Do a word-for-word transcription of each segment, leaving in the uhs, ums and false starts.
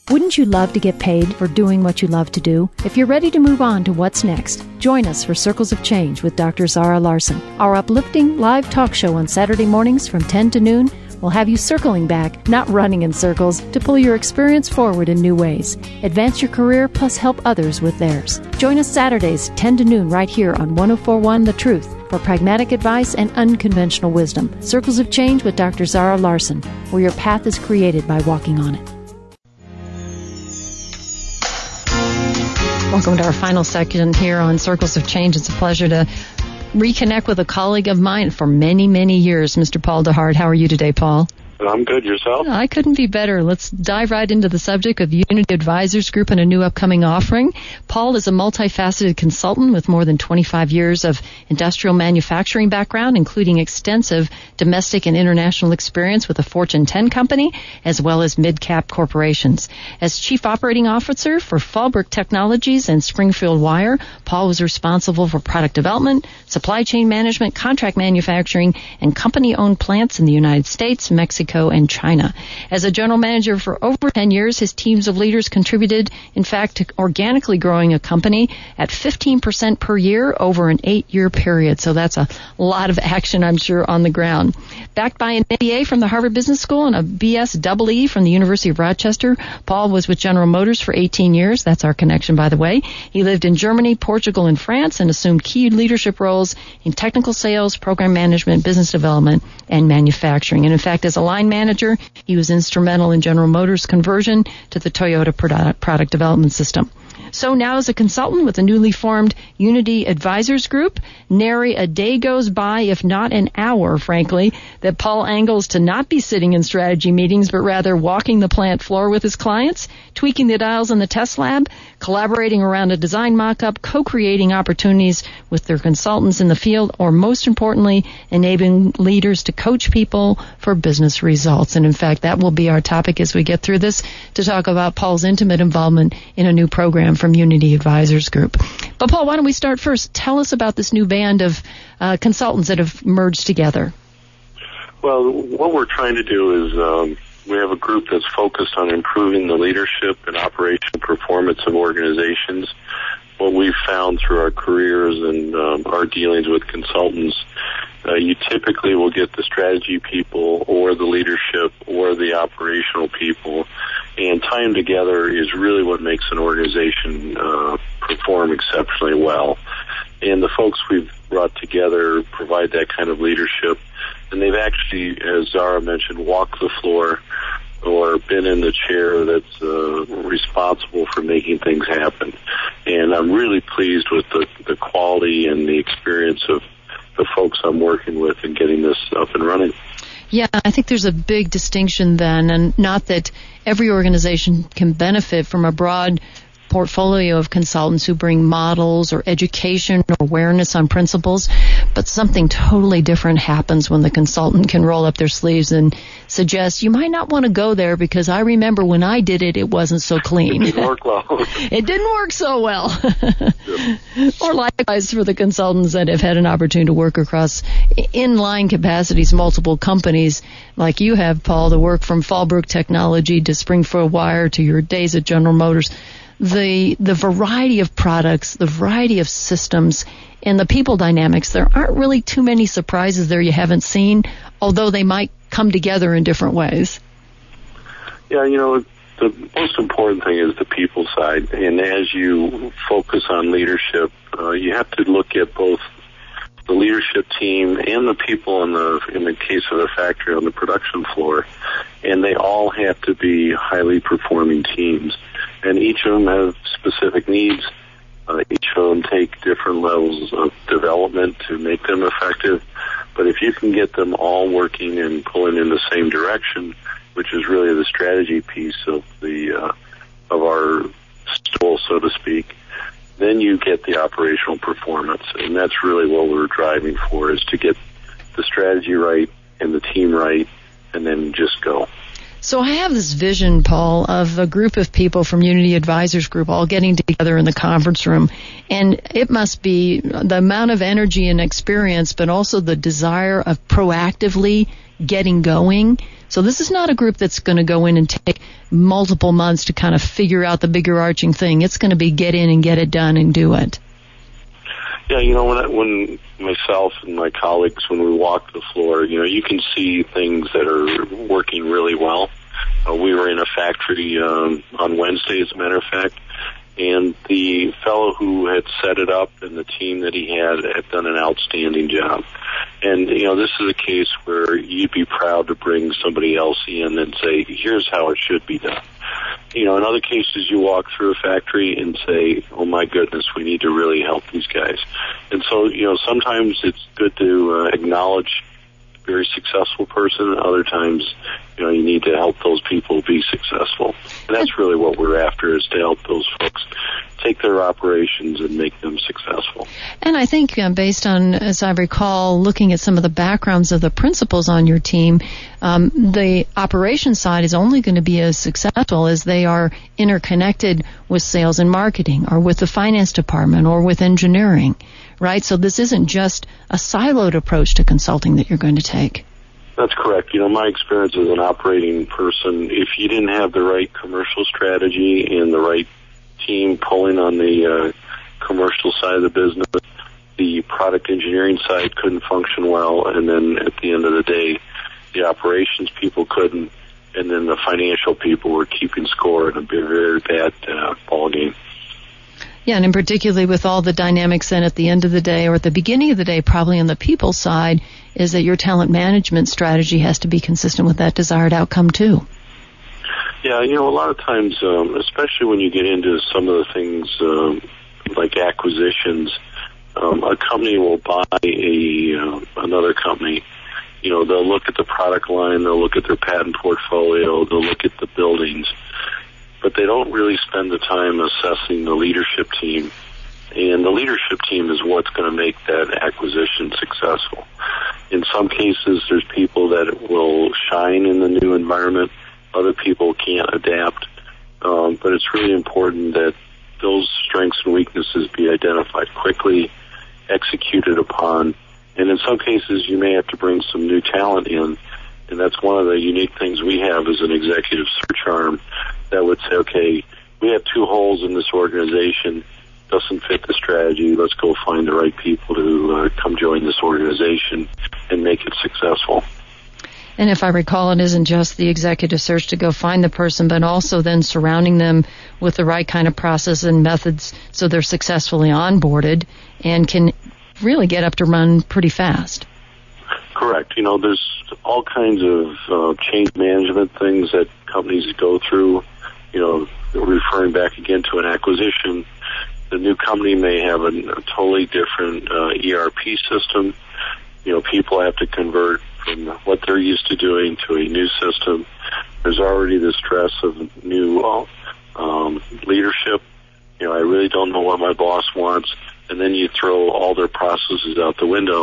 Wouldn't you love to get paid for doing what you love to do? If you're ready to move on to what's next, join us for Circles of Change with Doctor Zara Larson. Our uplifting live talk show on Saturday mornings from ten to noon will have you circling back, not running in circles, to pull your experience forward in new ways. Advance your career plus help others with theirs. Join us Saturdays, ten to noon, right here on one oh four point one The Truth for pragmatic advice and unconventional wisdom. Circles of Change with Doctor Zara Larson, where your path is created by walking on it. Welcome to our final section here on Circles of Change. It's a pleasure to reconnect with a colleague of mine for many, many years, Mister Paul DeHart. How are you today, Paul? I'm good. Yourself? I couldn't be better. Let's dive right into the subject of Unity Advisors Group and a new upcoming offering. Paul is a multifaceted consultant with more than twenty-five years of industrial manufacturing background, including extensive domestic and international experience with a Fortune ten company, as well as mid-cap corporations. As Chief Operating Officer for Fallbrook Technologies and Springfield Wire, Paul was responsible for product development, supply chain management, contract manufacturing, and company-owned plants in the United States, Mexico, and China. As a general manager for over ten years, his teams of leaders contributed, in fact, to organically growing a company at fifteen percent per year over an eight-year period. So that's a lot of action, I'm sure, on the ground. Backed by an M B A from the Harvard Business School and a B S E E from the University of Rochester, Paul was with General Motors for eighteen years. That's our connection, by the way. He lived in Germany, Portugal, and France and assumed key leadership roles in technical sales, program management, business development, and manufacturing. And in fact, as a line manager, he was instrumental in General Motors' conversion to the Toyota product, product development system. So now as a consultant with a newly formed Unity Advisors Group, nary a day goes by, if not an hour, frankly, that Paul angles to not be sitting in strategy meetings, but rather walking the plant floor with his clients, tweaking the dials in the test lab, collaborating around a design mock-up, co-creating opportunities with their consultants in the field, or most importantly, enabling leaders to coach people for business results. And in fact, that will be our topic as we get through this, to talk about Paul's intimate involvement in a new program from Unity Advisors Group. But Paul, why don't we start first? Tell us about this new band of uh, consultants that have merged together. Well, what we're trying to do is um, we have a group that's focused on improving the leadership and operational performance of organizations. What we've found through our careers and um, our dealings with consultants, uh, you typically will get the strategy people or the leadership or the operational people, and time together is really what makes an organization uh, perform exceptionally well. And the folks we've brought together provide that kind of leadership, and they've actually, as Zara mentioned, walked the floor or been in the chair that's uh, responsible for making things happen. And I'm really pleased with the, the quality and the experience of the folks I'm working with in getting this up and running. Yeah, I think there's a big distinction then, and not that every organization can benefit from a broad portfolio of consultants who bring models or education or awareness on principles, but something totally different happens when the consultant can roll up their sleeves and suggest, you might not want to go there because I remember when I did it, it wasn't so clean. It didn't work well. It didn't work so well. Yep. Or likewise for the consultants that have had an opportunity to work across in-line capacities, multiple companies like you have, Paul, to work from Fallbrook Technology to Springfield Wire to your days at General Motors. The the variety of products, the variety of systems, and the people dynamics, there aren't really too many surprises there you haven't seen, although they might come together in different ways. Yeah, you know, the most important thing is the people side. And as you focus on leadership, uh, you have to look at both the leadership team and the people in the in the case of the factory on the production floor, and they all have to be highly performing teams. And each of them have specific needs. Uh, each of them take different levels of development to make them effective. But if you can get them all working and pulling in the same direction, which is really the strategy piece of the uh, of our stool, so to speak, then you get the operational performance. And that's really what we're driving for, is to get the strategy right and the team right, and then just go. So I have this vision, Paul, of a group of people from Unity Advisors Group all getting together in the conference room. And it must be the amount of energy and experience, but also the desire of proactively getting going So this is not a group that's going to go in and take multiple months to kind of figure out the bigger arching thing. It's going to be get in and get it done and do it. Yeah, you know, when I, when myself and my colleagues, when we walk the floor, you know, you can see things that are working really well. Uh, we were in a factory um, on Wednesday, as a matter of fact, and the fellow who had set it up and the team that he had had done an outstanding job. And, you know, this is a case where you'd be proud to bring somebody else in and say, here's how it should be done. You know, in other cases, you walk through a factory and say, oh, my goodness, we need to really help these guys. And so, you know, sometimes it's good to uh, acknowledge a very successful person. Other times, you know, you need to help those people be successful. And that's really what we're after, is to help those folks take their operations and make them successful. And I think uh, based on, as I recall, looking at some of the backgrounds of the principals on your team, um, the operations side is only going to be as successful as they are interconnected with sales and marketing, or with the finance department, or with engineering, right? So this isn't just a siloed approach to consulting that you're going to take. That's correct. You know, my experience as an operating person, if you didn't have the right commercial strategy and the right team pulling on the uh, commercial side of the business, the product engineering side couldn't function well, and then at the end of the day, the operations people couldn't, and then the financial people were keeping score in a very bad uh, ball game. Yeah, and in particularly with all the dynamics then at the end of the day, or at the beginning of the day, probably on the people side, is that your talent management strategy has to be consistent with that desired outcome too. Yeah, you know, a lot of times, um, especially when you get into some of the things um, like acquisitions, um, a company will buy a uh, another company. You know, they'll look at the product line, they'll look at their patent portfolio, they'll look at the buildings, but they don't really spend the time assessing the leadership team. And the leadership team is what's going to make that acquisition successful. In some cases, there's people that will shine in the new environment. Other people can't adapt, um, but it's really important that those strengths and weaknesses be identified quickly, executed upon, and in some cases you may have to bring some new talent in, and that's one of the unique things we have as an executive search arm that would say, okay, we have two holes in this organization, doesn't fit the strategy, let's go find the right people to uh, come join this organization and make it successful. And if I recall, it isn't just the executive search to go find the person, but also then surrounding them with the right kind of process and methods so they're successfully onboarded and can really get up to run pretty fast. Correct. You know, there's all kinds of uh, change management things that companies go through. You know, referring back again to an acquisition, the new company may have a, a totally different uh, E R P system. You know, people have to convert from what they're used to doing to a new system. There's already the stress of new uh, um, leadership. You know, I really don't know what my boss wants. And then you throw all their processes out the window.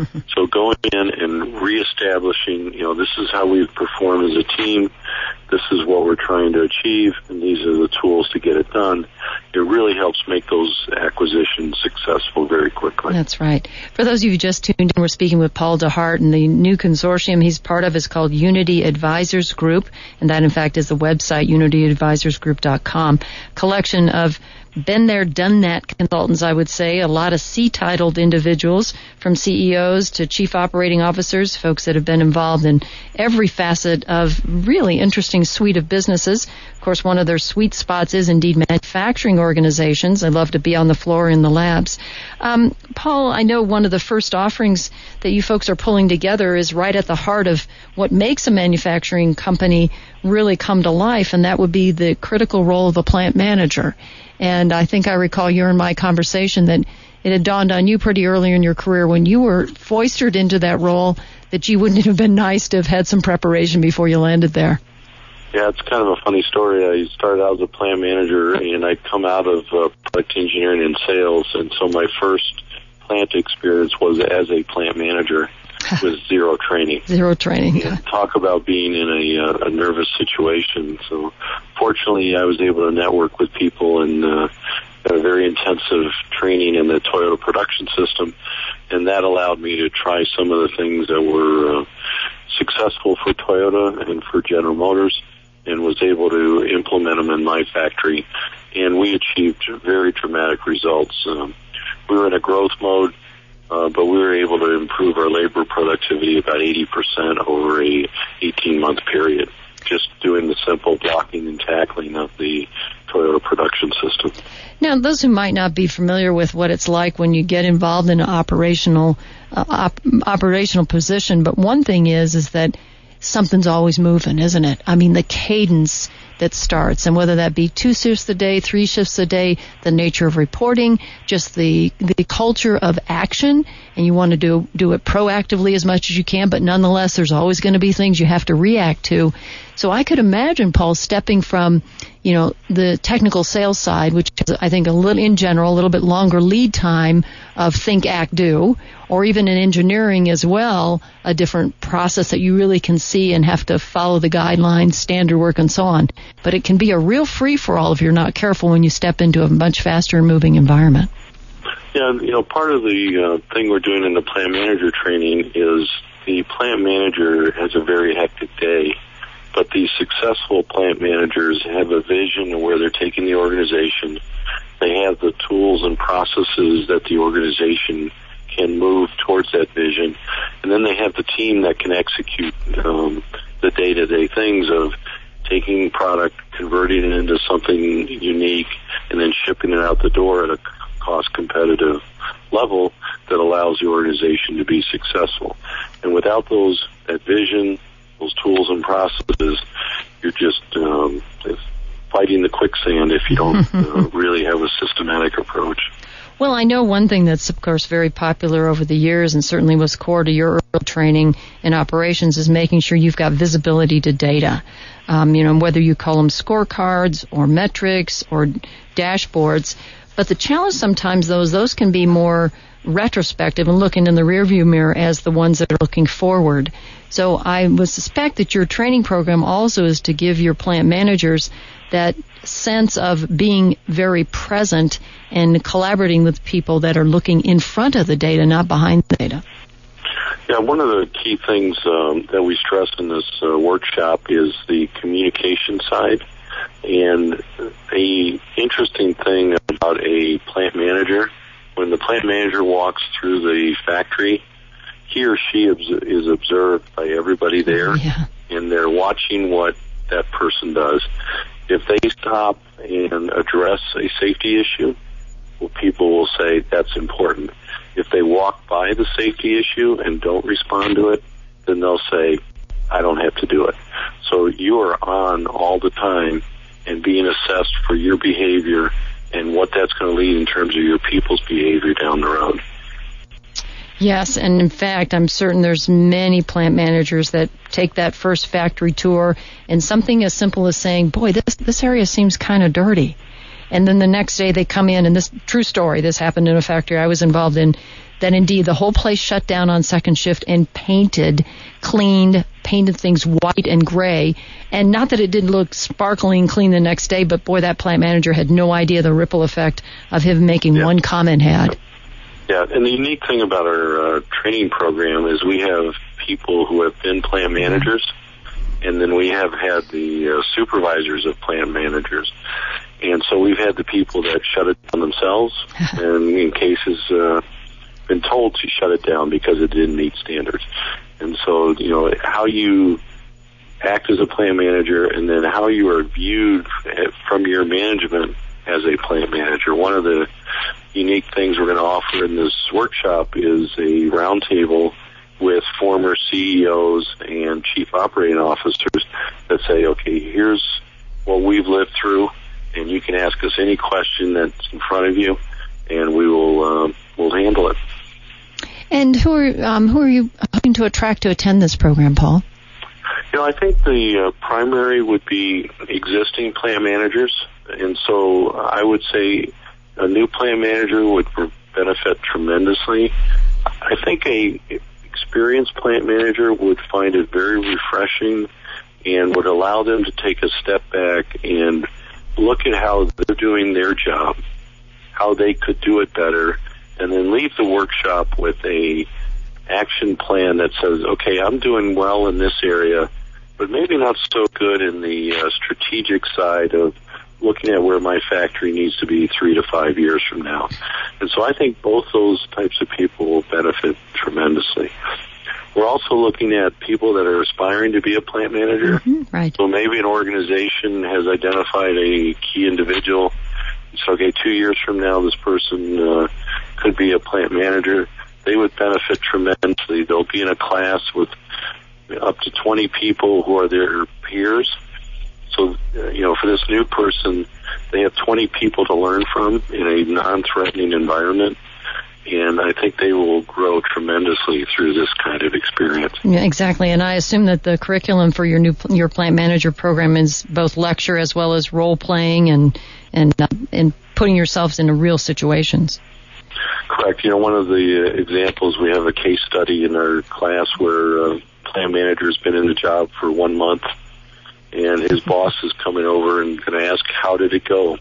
So going in and reestablishing, you know, this is how we perform as a team. This is what we're trying to achieve, and these are the tools to get it done. It really helps make those acquisitions successful very quickly. That's right. For those of you who just tuned in, we're speaking with Paul DeHart, and the new consortium he's part of is called Unity Advisors Group, and that, in fact, is the website, unity advisors group dot com. Collection of been there, done that consultants, I would say. A lot of C-titled individuals, from C E Os to chief operating officers, folks that have been involved in every facet of really interesting suite of businesses. Of course, one of their sweet spots is indeed manufacturing organizations. I love to be on the floor in the labs. Um, Paul, I know one of the first offerings that you folks are pulling together is right at the heart of what makes a manufacturing company really come to life, and that would be the critical role of the plant manager. And I think I recall you and my conversation that it had dawned on you pretty early in your career when you were foisted into that role that you wouldn't have been nice to have had some preparation before you landed there. Yeah, it's kind of a funny story. I started out as a plant manager, and I'd come out of uh, product engineering and sales, and so my first plant experience was as a plant manager with zero training. Zero training. And talk about being in a, uh, a nervous situation. So fortunately, I was able to network with people and uh, had a very intensive training in the Toyota production system, and that allowed me to try some of the things that were uh, successful for Toyota and for General Motors, and was able to implement them in my factory. And we achieved very dramatic results. Um, we were in a growth mode, uh, but we were able to improve our labor productivity about eighty percent over a eighteen-month period, just doing the simple blocking and tackling of the Toyota production system. Now, those who might not be familiar with what it's like when you get involved in an operational uh, op- operational position, but one thing is is that something's always moving, isn't it? I mean, the cadence that starts, and whether that be two shifts a day, three shifts a day, the nature of reporting, just the the culture of action, and you want to do do it proactively as much as you can, but nonetheless, there's always going to be things you have to react to. So I could imagine, Paul, stepping from, you know, the technical sales side, which is, I think, a little, in general, a little bit longer lead time of think, act, do, or even in engineering as well, a different process that you really can see and have to follow the guidelines, standard work, and so on. But it can be a real free-for-all if you're not careful when you step into a much faster moving environment. Yeah, you know, part of the uh, thing we're doing in the plant manager training is the plant manager has a very hectic day, but these successful plant managers have a vision of where they're taking the organization. They have the tools and processes that the organization can move towards that vision, and then they have the team that can execute um, the day-to-day things of taking product, converting it into something unique, and then shipping it out the door at a cost-competitive level that allows the organization to be successful. And without those, that vision, those tools and processes, you're just um, fighting the quicksand if you don't uh, really have a systematic approach. Well, I know one thing that's, of course, very popular over the years and certainly was core to your early training in operations is making sure you've got visibility to data. Um, you know, whether you call them scorecards or metrics or dashboards. But the challenge sometimes, those those can be more retrospective and looking in the rearview mirror as the ones that are looking forward. So I would suspect that your training program also is to give your plant managers that sense of being very present and collaborating with people that are looking in front of the data, not behind the data. Yeah, one of the key things um, that we stress in this uh, workshop is the communication side. And the interesting thing about a plant manager, when the plant manager walks through the factory, he or she is observed by everybody there, yeah. and they're watching what that person does. If they stop and address a safety issue, well, people will say that's important. If they walk by the safety issue and don't respond to it, then they'll say, I don't have to do it. So you are on all the time and being assessed for your behavior and what that's going to lead in terms of your people's behavior down the road. Yes, and in fact, I'm certain there's many plant managers that take that first factory tour and something as simple as saying, boy, this this area seems kind of dirty. And then the next day they come in, and this true story, this happened in a factory I was involved in, that indeed the whole place shut down on second shift and painted, cleaned, painted things white and gray. And not that it didn't look sparkling clean the next day, but boy, that plant manager had no idea the ripple effect of him making yeah. one comment had. Yeah, and the unique thing about our uh, training program is we have people who have been plant managers, and then we have had the uh, supervisors of plant managers. And so we've had the people that shut it down themselves, and in cases uh, been told to shut it down because it didn't meet standards. And so, you know, how you act as a plant manager and then how you are viewed from your management as a plant manager. One of the unique things we're going to offer in this workshop is a roundtable with former C E Os and chief operating officers that say, okay, here's what we've lived through, and you can ask us any question that's in front of you, and we will uh, we'll handle it. And who are um, who are you hoping to attract to attend this program, Paul? You know, I think the uh, primary would be existing plant managers, and so I would say a new plant manager would benefit tremendously. I think a experienced plant manager would find it very refreshing and would allow them to take a step back and look at how they're doing their job, how they could do it better, and then leave the workshop with a action plan that says, okay, I'm doing well in this area, but maybe not so good in the uh, strategic side of looking at where my factory needs to be three to five years from now. And so I think both those types of people will benefit tremendously. We're also looking at people that are aspiring to be a plant manager. Mm-hmm, right. So maybe an organization has identified a key individual. So, okay, two years from now, this person uh, could be a plant manager. They would benefit tremendously. They'll be in a class with up to twenty people who are their peers. So, uh, you know, for this new person, they have twenty people to learn from in a non-threatening environment. And I think they will grow tremendously through this kind of experience. Yeah, exactly. And I assume that the curriculum for your new your plant manager program is both lecture as well as role playing and and uh, and putting yourselves into real situations. Correct. You know, one of the uh, examples, we have a case study in our class where a plant manager's been in the job for one month, and his boss is coming over and going to ask, how did it go?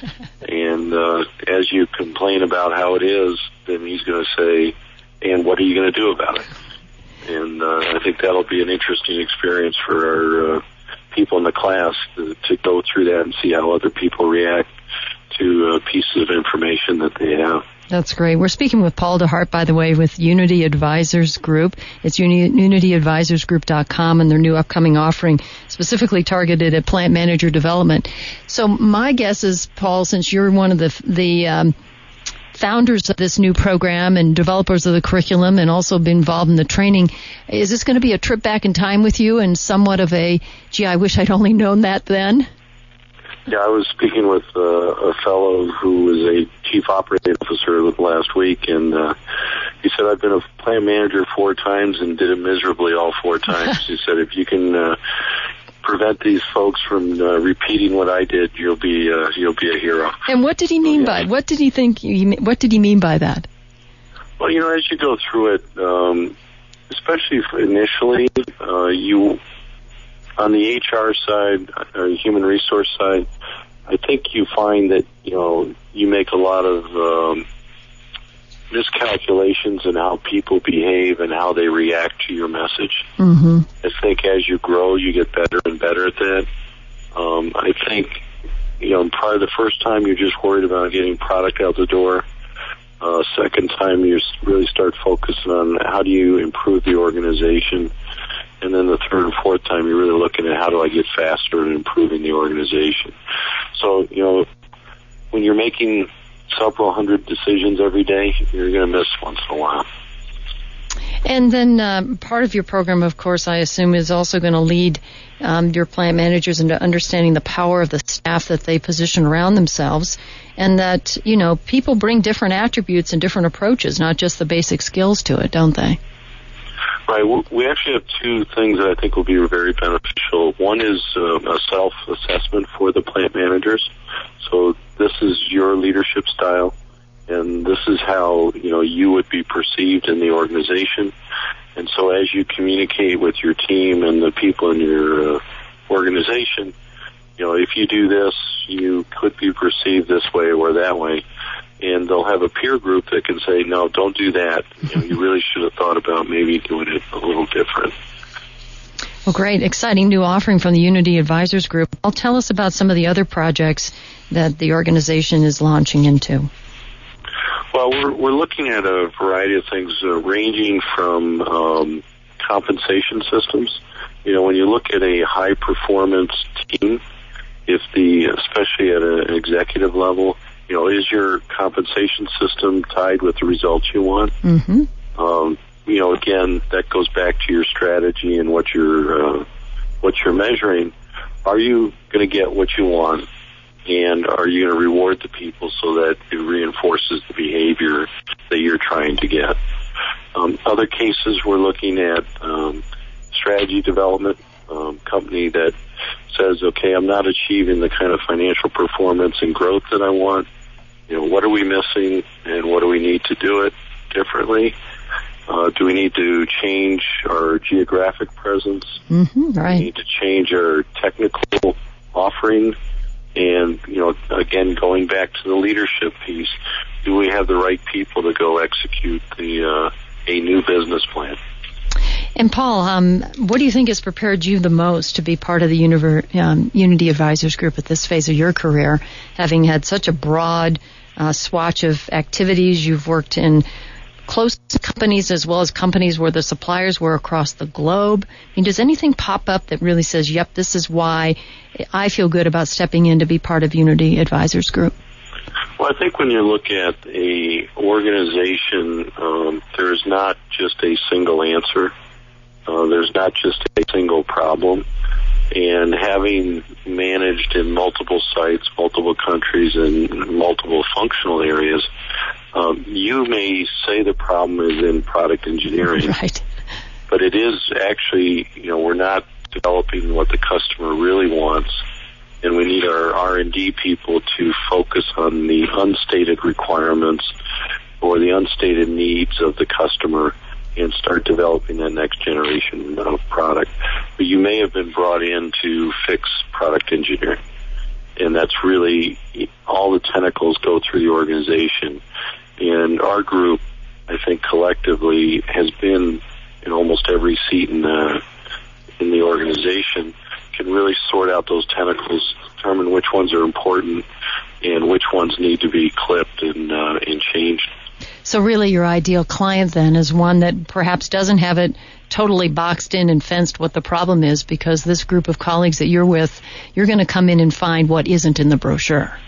And uh, as you complain about how it is, then he's going to say, and what are you going to do about it? And uh, I think that'll be an interesting experience for our uh, people in the class to, to go through that and see how other people react to uh, pieces of information that they have. That's great. We're speaking with Paul DeHart, by the way, with Unity Advisors Group. It's unity advisors group dot com and their new upcoming offering specifically targeted at plant manager development. So my guess is, Paul, since you're one of the the um, founders of this new program and developers of the curriculum and also been involved in the training, is this going to be a trip back in time with you and somewhat of a, gee, I wish I'd only known that then? Yeah, I was speaking with uh, a fellow who was a chief operating officer last week, and uh, he said, I've been a plant manager four times and did it miserably all four times. He said, if you can uh, prevent these folks from uh, repeating what I did, you'll be uh, you'll be a hero. And what did he mean so, yeah. by, what did he think, he, what did he mean by that? Well, you know, as you go through it, um, especially initially, uh, you... on the H R side, or the human resource side, I think you find that, you know, you make a lot of um, miscalculations in how people behave and how they react to your message. Mm-hmm. I think as you grow, you get better and better at that. Um, I think, you know, probably the first time you're just worried about getting product out the door. Uh, second time you really start focusing on how do you improve the organization. And then the third and fourth time, you're really looking at how do I get faster and improving the organization. So, you know, when you're making several hundred decisions every day, you're going to miss once in a while. And then um, part of your program, of course, I assume, is also going to lead um, your plant managers into understanding the power of the staff that they position around themselves, and that, you know, people bring different attributes and different approaches, not just the basic skills to it, don't they? Right. We actually have two things that I think will be very beneficial. One is uh, a self-assessment for the plant managers. So this is your leadership style, and this is how, you know, you would be perceived in the organization. And so as you communicate with your team and the people in your uh, organization, you know, if you do this, you could be perceived this way or that way. And they'll have a peer group that can say, no, don't do that. You know, you really should have thought about maybe doing it a little different. Well, great. Exciting new offering from the Unity Advisors Group. I'll tell us about some of the other projects that the organization is launching into. Well, we're, we're looking at a variety of things, uh, ranging from um, compensation systems. You know, when you look at a high-performance team, if the, especially at an executive level, you know, is your compensation system tied with the results you want? Mm-hmm. Um, you know, again, that goes back to your strategy and what you're uh, what you're measuring. Are you going to get what you want, and are you going to reward the people so that it reinforces the behavior that you're trying to get? Um, other cases, we're looking at um, strategy development. Um, company that says, okay, I'm not achieving the kind of financial performance and growth that I want. You know, what are we missing, and what do we need to do it differently? Uh, do we need to change our geographic presence? Mm-hmm, right. Do we need to change our technical offering? And, you know, again, going back to the leadership piece, do we have the right people to go execute the uh, a new business plan. And Paul, um, what do you think has prepared you the most to be part of the Univer- um, Unity Advisors Group at this phase of your career, having had such a broad uh, swatch of activities? You've worked in close companies as well as companies where the suppliers were across the globe. I mean, does anything pop up that really says, yep, this is why I feel good about stepping in to be part of Unity Advisors Group? Well, I think when you look at a organization, um, there's not just a single answer. Uh, there's not just a single problem. And having managed in multiple sites, multiple countries, and multiple functional areas, um, you may say the problem is in product engineering. Right. But it is actually, you know, we're not developing what the customer really wants. And we need our R and D people to focus on the unstated requirements or the unstated needs of the customer and start developing that next generation of product. But you may have been brought in to fix product engineering. And that's really, all the tentacles go through the organization. And our group, I think collectively, has been in almost every seat in the, in the organization, can really sort out those tentacles, determine which ones are important and which ones need to be clipped and, uh, and changed. So really your ideal client then is one that perhaps doesn't have it totally boxed in and fenced what the problem is, because this group of colleagues that you're with, you're going to come in and find what isn't in the brochure.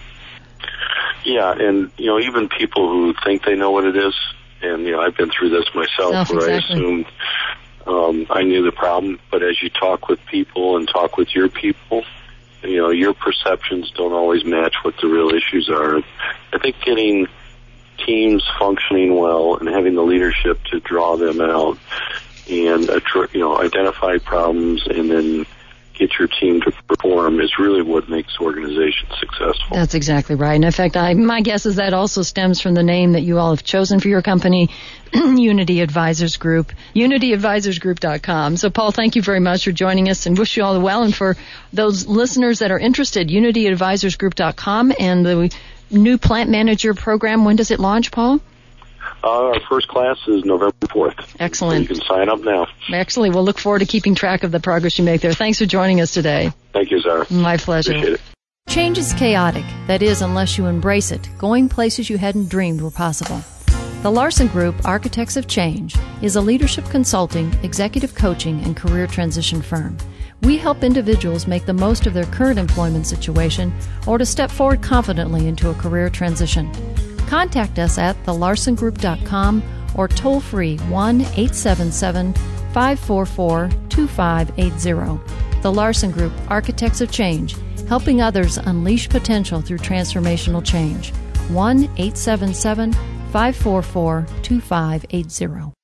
Yeah, and, you know, even people who think they know what it is, and, you know, I've been through this myself, Self, where exactly. I assumed um, I knew the problem, but as you talk with people and talk with your people, you know, your perceptions don't always match what the real issues are. I think getting teams functioning well and having the leadership to draw them out and, you know, identify problems and then get your team to perform is really what makes organizations successful. That's exactly right. And in fact, I, my guess is that also stems from the name that you all have chosen for your company, Unity Advisors Group, unity advisors group dot com. So, Paul, thank you very much for joining us and wish you all the well. And for those listeners that are interested, unity advisors group dot com and the new plant manager program, when does it launch, Paul? Uh, our first class is November fourth. Excellent. So you can sign up now. Excellent. We'll look forward to keeping track of the progress you make there. Thanks for joining us today. Thank you, Zara. My pleasure. Appreciate it. Change is chaotic. That is, unless you embrace it, going places you hadn't dreamed were possible. The Larson Group, Architects of Change, is a leadership consulting, executive coaching, and career transition firm. We help individuals make the most of their current employment situation or to step forward confidently into a career transition. Contact us at the larson group dot com or toll free one eight seven seven, five four four, two five eight zero. The Larson Group, Architects of Change, helping others unleash potential through transformational change. one eight seven seven, five four four, two five eight zero.